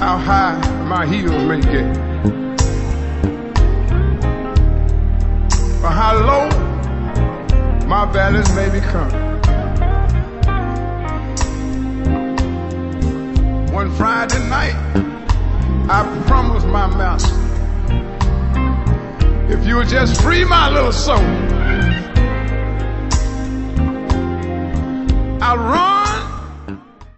how high my heels may get, or how low my valleys may become. One Friday night, I promised my master, if you would just free my little soul, I'll run